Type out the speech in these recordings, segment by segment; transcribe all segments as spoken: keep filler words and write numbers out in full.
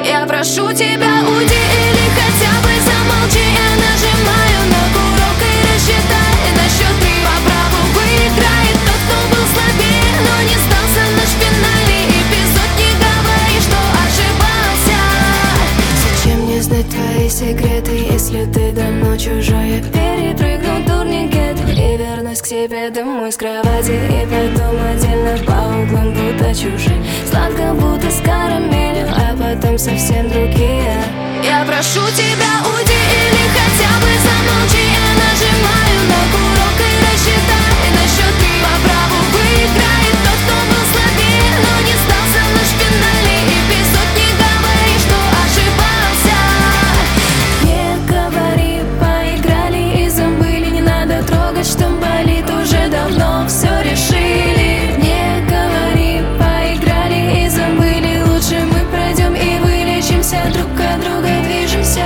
Я прошу тебя, уйди или хотя бы замолчи. Я нажимаю на курок и рассчитай на счет три. По праву выиграет тот, кто был слабее, но не сдался. Наш финальный эпизод, не говори, что ошибался. Зачем мне знать твои секреты, если ты давно чужой? Я перепрыгну турникет и вернусь к себе домой с кровати. И потом отдельно по углам будто чужие. Сладко будто с карамелью, а потом совсем другие. Я прошу тебя, уйди или хотя бы замолчи. Я нажимаю на курок и рассчитай на счет три. По праву выиграет тот, кто был слабее, но не сдался. Наш финальный эпизод, не говори, что ошибался. Не говори, поиграли и забыли. Не надо трогать, что болит, уже давно все решили. Не говори, поиграли и забыли. Лучше мы пройдем и вылечимся, друг от друга движемся.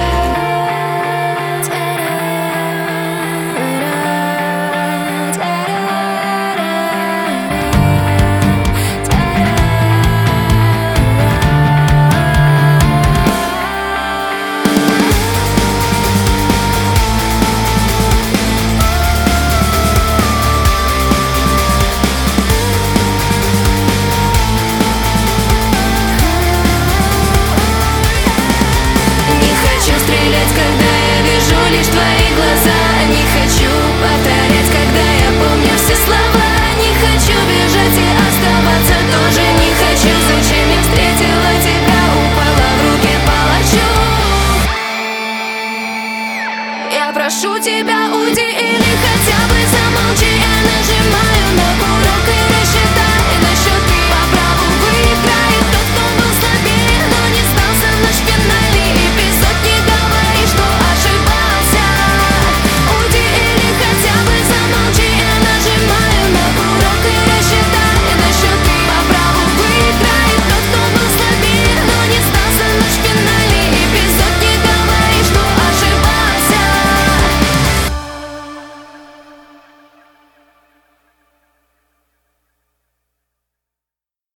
Когда я вижу лишь твои глаза, не хочу повторять, когда я помню все слова. Не хочу бежать и оставаться тоже не хочу. Зачем я встретила тебя, упала в руки палачу? Я прошу тебя,